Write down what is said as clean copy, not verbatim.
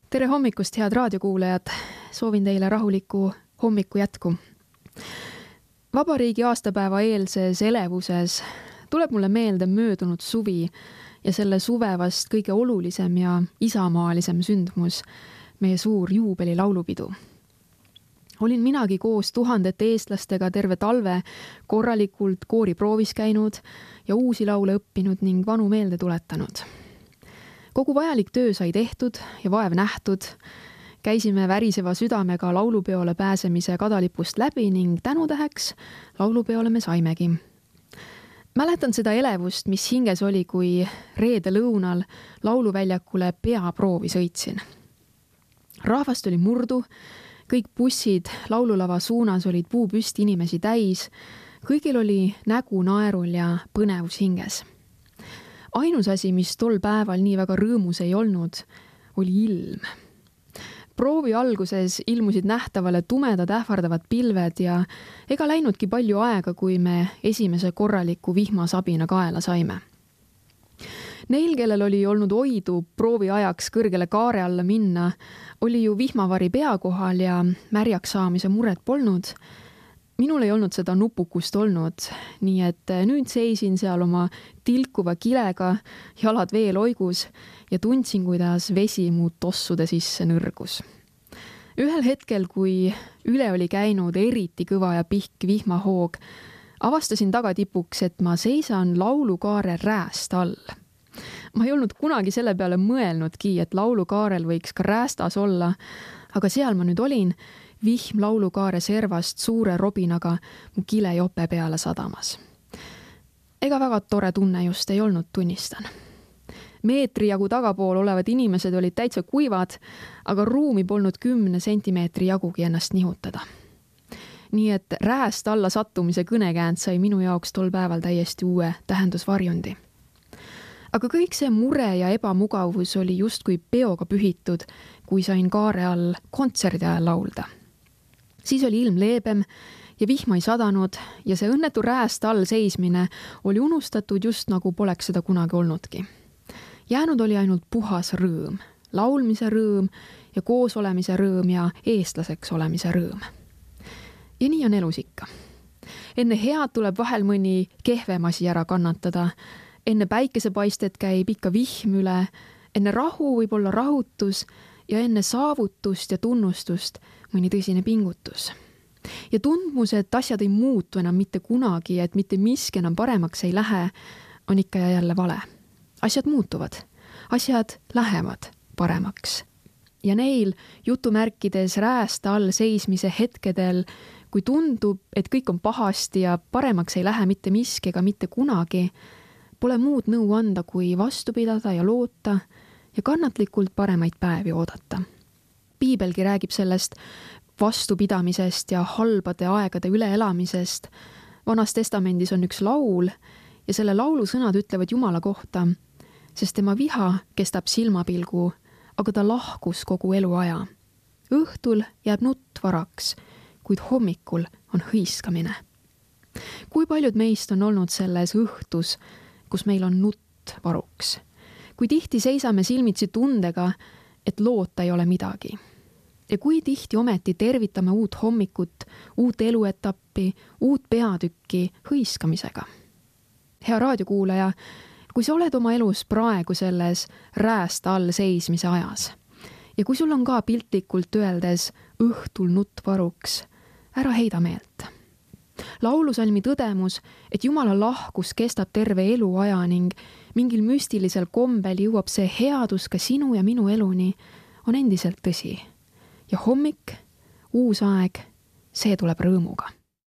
Tere hommikust, head raadiokuulajad! Soovin teile rahulikku hommiku jätku. Vabariigi aastapäeva eelses elevuses tuleb mulle meelde möödunud suvi ja selle suve vast kõige olulisem ja isamaalisem sündmus, meie suur juubeli laulupidu. Olin minagi koos tuhandete eestlastega terve talve korralikult kooriproovis käinud ja uusi laule õppinud ning vanu meelde tuletanud. Kogu vajalik töö sai tehtud ja vaev nähtud. Käisime väriseva südamega laulupeole pääsemise kadalipust läbi ning tänutäheks laulupeole me saimegi. Mäletan seda elevust, mis hinges oli, kui reede lõunal lauluväljakule peaproovi sõitsin. Rahvast oli murdu, kõik bussid laululava suunas olid puupüsti inimesi täis, kõigil oli nägu naerul ja põnevus hinges. Ainus asi, mis tol päeval nii väga rõõmus ei olnud, oli ilm. Proovi alguses ilmusid nähtavale tumedad ähvardavad pilved ja ega läinudki palju aega, kui me esimese korraliku vihmasabina kaela saime. Neil, kellel oli olnud oidu proovi ajaks kõrgele kaare alla minna, oli ju vihmavari pea kohal ja märjaks saamise muret polnud. Minul ei olnud seda nupukust olnud, nii et nüüd seisin seal oma tilkuva kilega, jalad veel oigus ja tundsin, kuidas vesi mu tossude sisse nõrgus. Ühel hetkel, kui üle oli käinud eriti kõva ja pihk vihmahoog, avastasin tagatipuks, et ma seisan laulukaare rääst all. Ma ei olnud kunagi selle peale mõelnudki, et laulukaarel võiks ka räästas olla, aga seal ma nüüd olin, vihm laulukaare servast suure robinaga mu kilejope peale sadamas. Ega väga tore tunne just ei olnud, tunnistan. Meetri jagu tagapool olevad inimesed olid täitsa kuivad, aga ruumi polnud 10 sentimeetri jagugi ennast nihutada. Nii et rääst alla sattumise kõnekäänd sai minu jaoks tol päeval täiesti uue tähendusvarjundi. Aga kõik see mure ja ebamugavus oli justkui peoga pühitud, kui sain kaare all kontserdi ajal laulda. Siis oli ilm leebem ja vihma ei sadanud ja see õnnetu rääst all seismine oli unustatud just nagu poleks seda kunagi olnudki. Jäänud oli ainult puhas rõõm, laulmise rõõm ja koos olemise rõõm ja eestlaseks olemise rõõm. Ja nii on elus ikka. Enne head tuleb vahel mõni kehvem asi ära kannatada, enne päikesepaistet käib ikka vihm üle, enne rahu võib olla rahutus ja enne saavutust ja tunnustust mõni tõsine pingutus. Ja tundmus, et asjad ei muutu enam mitte kunagi, et mitte miski enam paremaks ei lähe, on ikka ja jälle vale. Asjad muutuvad, asjad lähevad paremaks. Ja neil jutumärkides rääst all seismise hetkedel, kui tundub, et kõik on pahasti ja paremaks ei lähe mitte miski ega mitte kunagi, pole muud nõu anda, kui vastu pidada ja loota ja kannatlikult paremaid päevi oodata. Piibelgi räägib sellest vastupidamisest ja halbade aegade üleelamisest. Vanas testamendis on üks laul ja selle laulu sõnad ütlevad Jumala kohta, sest tema viha kestab silmapilgu, aga ta lahkus kogu eluaja. Õhtul jääb nutt varaks, kuid hommikul on hõiskamine. Kui paljud meist on olnud selles õhtus, kus meil on nutt varuks? Kui tihti seisame silmitsi tundega, et loota ei ole midagi. Ja kui tihti ometi tervitame uut hommikut, uut eluetappi, uut peatükki hõiskamisega. Hea raadiokuulaja, kui sa oled oma elus praegu selles rääst all seismise ajas ja kui sul on ka piltlikult öeldes õhtul nutt varuks, ära heida meelt. Laulusalmi tõdemus, et Jumala lahkus kestab terve eluaja ning mingil müstilisel kombel jõuab see headus ka sinu ja minu eluni, on endiselt tõsi. Ja hommik, uus aeg, see tuleb rõõmuga.